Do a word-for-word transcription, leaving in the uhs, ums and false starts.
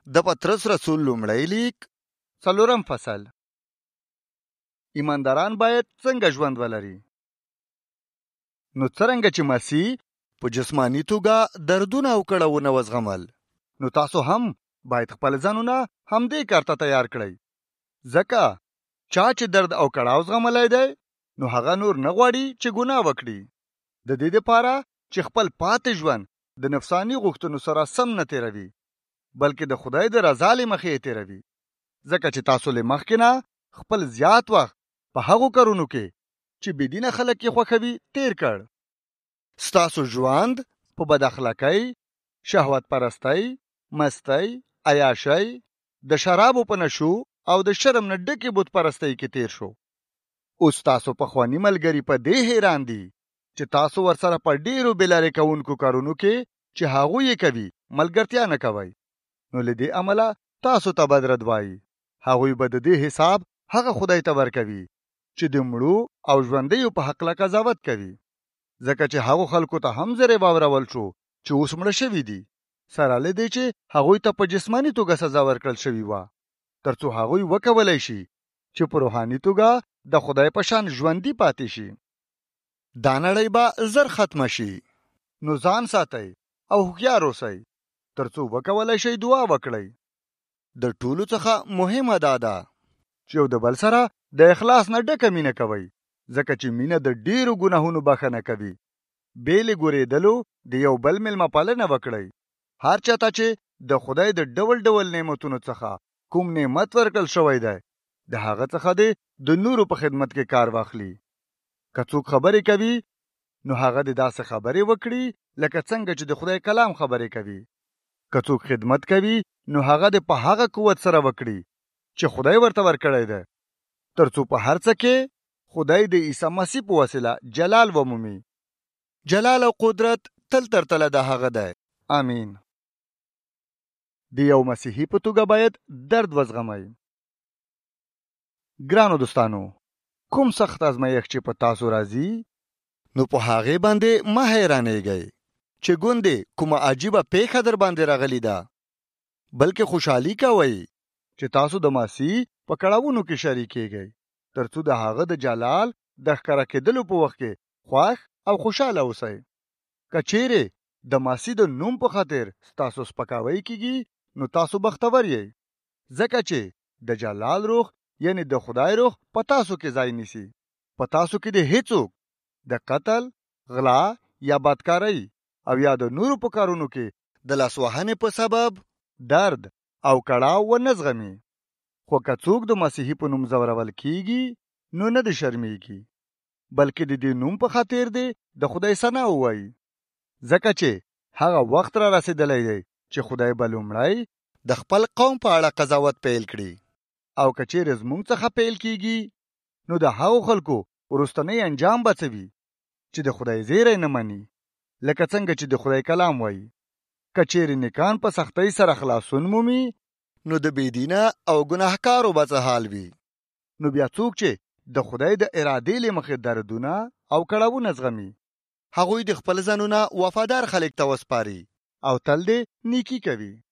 د پطرس رسول لومړی لیک څلورم فصل. ایمانداران باید څنګه ژوند ولري؟ نو څرنګه چې مسیح په جسمانی توګه دردونه او کړاوونه وزغمل، نو تاسو هم باید خپل ځانونه همدې کار ته تیار کړئ. ځکه چا چې درد او کړاو زغملی دی، نو هغه نور نه غواړي چې ګناه وکړي، د دې دپاره چې خپل پاتې ژوند د نفسانی غوښتنو سره سم نه تیروي، بلکې د خدای د رضا له مخې یې تیروي. ځکه چې تاسو له مخکې نه خپل زیات وخت په هغو کارونو کې چې بېدینه خلک یې خوښوي تیر کړ. ستاسو ژوند په بد اخلاقۍ، شهوت پرستۍ، مستۍ، عیاشۍ، د شرابو په نشو او د شرم نه ډکې بت پرستۍ کې تیر شو. اوس تاسو پخواني ملګري په دې حیران دي چې تاسو ورسره په ډیرو بېلارې کوونکو کارونو کې چې هغوی یې کوي ملګرتیا نه کوئ. نو له دې امله تاسو ته بد رد وایي. هغوی به د دې حساب هغه خدای ته ورکوي چې د مړو او ژوندیو په هکله قضاوت کوي. ځکه چې هغو خلکو ته هم زری واورول شو چې اوس مړه شوي دي، سره له دې چې هغوی ته په جسمانی توګه سزا ورکړل شوې وه، تر څو هغوی وکولی شي چې په روحاني توګه د خدای په شان ژوندي پاتې شي. دا نړۍ به زر ختمه شي، نو ځان ساتئ او هوښیار اوسئ تر څو وکولی شئ دعا وکړئ. د ټولو څخه مهمه دا ده چې یو د بل سره د اخلاص نه ډکه مینه کوئ، ځکه چې مینه د ډیرو ګناهونو بخښنه کوي. بې له ګورېدلو د یو بل میلمه پالنه وکړئ. هر چاته چې د خدای د ډول ډول نعمتونو څخه کوم نعمت ورکړل شوی دی، د هغه څخه دې د نورو په خدمت کې کار واخلي. که څوک خبرې کوي، نو هغه دې داسې خبرې وکړي لکه څنګه چې د خدای کلام خبرې کوي. که څوک خدمت کوي، نو هغه دې په هغه قوت سره وکړي چې خدای ورته ورکړی دی، تر څو په هر څه کې خدای د عیسی مسیح په وسیله جلال ومومي. جلال او قدرت تل تر تله د هغه دی. آمین. د یو مسیحي په توګه باید درد وزغمئ. ګرانو دوستانو، کوم سخت ازمایښت چې په تاسو راځي، نو په هغې باندې مه حیرانېږئ چې ګوندې کومه عجیبه پیښه در باندې راغلې ده، بلکې خوشحالي کوئ چې تاسو د مسیح په کړاوونو کې شریک کېږئ، تر څو د هغه د جلال د ښکاره کېدلو په وخت کې خوښ او خوشحاله اوسئ. که چیرې د مسیح د نوم په خاطر ستاسو سپکاوی کېږي، نو تاسو بختور یئ، ځکه چې د جلال روح یعنی د خدای روح په تاسو کې ځای نیسي. په تاسو کې د هیڅوک د قتل، غلا یا بدکارۍ او یا د نورو په کارونو کې د لاسوهنې په سبب درد او کړاو ونه زغمي. خو که څوک د مسیحي په نوم ځورول کیږي، نو نه د شرمېږي، بلکې د دې نوم په خاطر دی د خدای ثنا ووایي. ځکه چې هغه وخت را رسېدلی دی چې خدای به لومړی د خپل قوم په اړه قضاوت پیل کړي، او که چیرې زموږ څخه پیل کیږي، نو د هغو خلکو وروستنی انجام به څه وي چې د خدای زیری نه مني. لکه څنګه چې د خدای کلام وایي، که چیرې نیکان په سختۍ سره خلاصون مومي، نو د بېدینه او ګناهکارو به څه حال وي. نو بیا څوک چې د خدای د ارادې له مخې دردونه او کړاوونه زغمي، هغوی د خپل ځانونه وفادار خلک ته وسپاري او تل دې نیکي کوي.